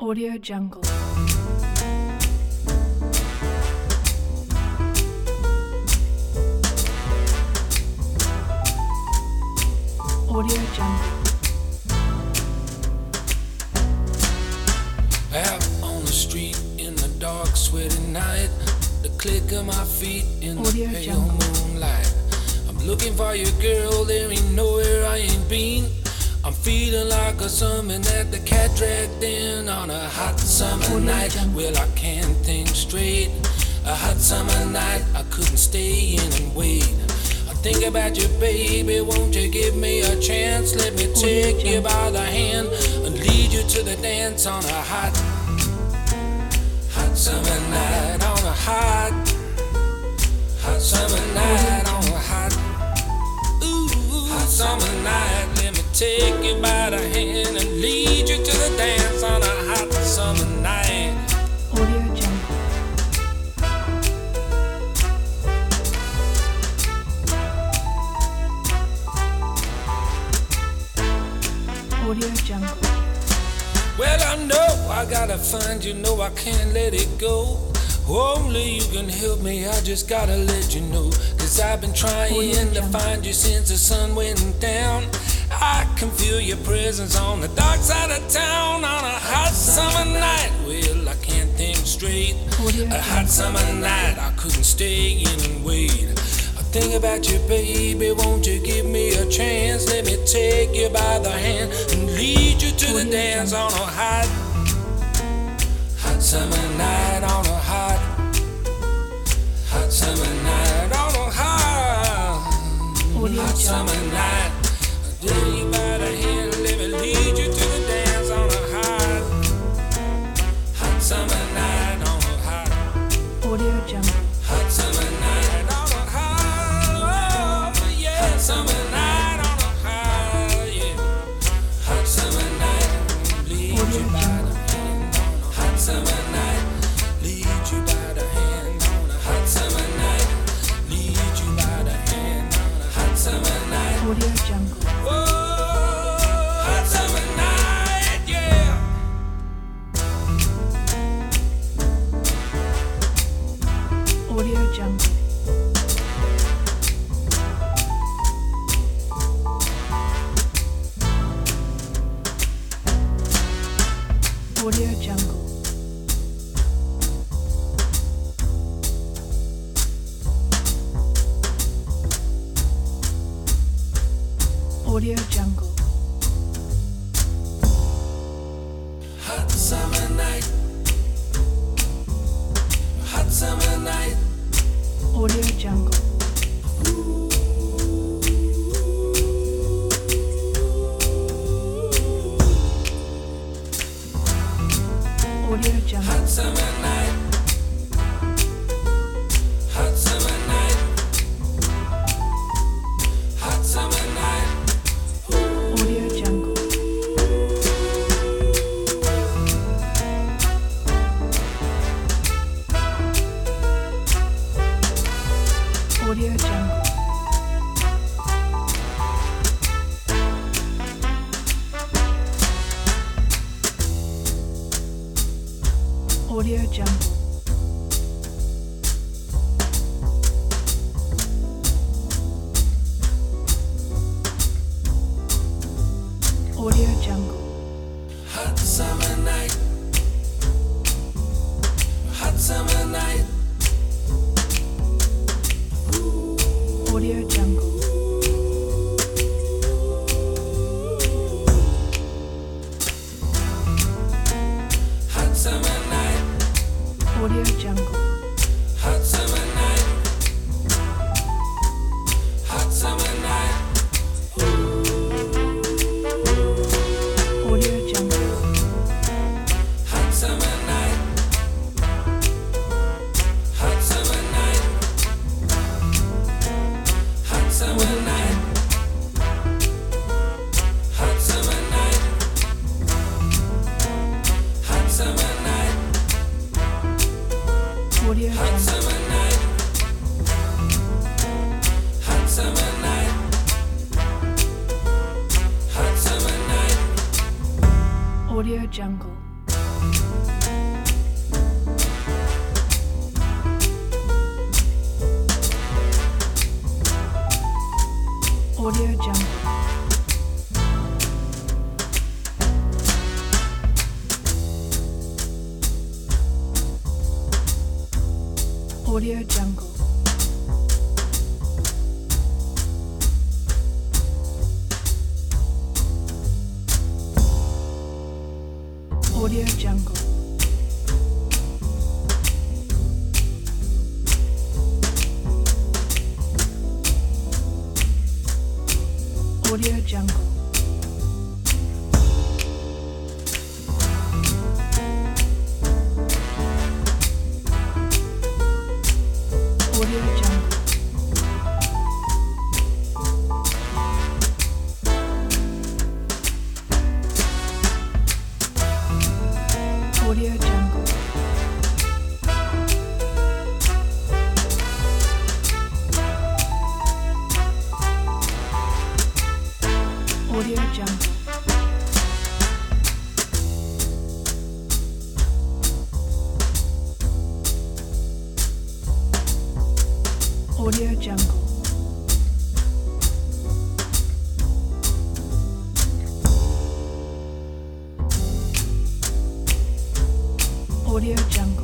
Audio Jungle. Audio Jungle. Out on the street in the dark, sweaty night, the click of my feet in Audio the pale Jungle. moonlight. I'm looking for you, girl, there ain't nowhere I ain't been. I'm feeling like a something that the cat dragged in on a hot summer Audio night. Jungle. Well, I can't think straight. A hot summer night, I couldn't stay in and wait. I think about you, baby, won't you give me a chance? Let me take you by the hand and lead you to the dance on a hot summer night, on a hot summer night, on a hot summer night. Let me take you by the hand and lead you to the dance on a hot summer night. Audio Jungle. Audio Jungle. Well, I know I gotta find you, know I can't let it go. Only you can help me, I just gotta let you know. Cause I've been trying to find you since the sun went down. I can feel your presence on the dark side of town on a hot summer night. Well, I can't think straight. A hot summer night, I couldn't stay in and wait. I think about you, baby, won't you give me a chance? Let me take you by the hand and lead you to the dance on a hot summer night, on a hot summer night, on a hot summer night. Take you by the hand, let me lead you to the dance on a hot summer night, on a Audio Jungle. hot summer night, on a hot summer night, on a hot summer night. Lead you by the hand on a hot summer night. Lead you by the hand on a hot summer night. Lead you by the hand on a hot summer night. Audio Jungle. Oh, hot summer night, yeah. Audio Jungle. Audio Jungle. Audio Jungle. Hot summer night. Hot summer night. Audio Jungle. Audio Jungle. Hot summer night. Hot summer night. Hot summer night. Audio Jungle. Audio Jungle. Audio Jungle. Audio Jungle. Hot summer night. Hot summer night. Audio Jungle. Hot summer night. Audio Jungle. Hot summer night. Hot summer night. Audio Jungle. Hot summer night. Hot summer night. Hot summer night. Hot summer night. Hot summer night. Audio Hot Jungle. summer night. Hot summer night. Hot summer night. Audio Jungle. Audio Jungle. Audio Jungle. Audio Jungle. Audio Jungle. Audio Jungle. Audio Jungle. Audio Jungle. Audio Jungle. Audio Jungle.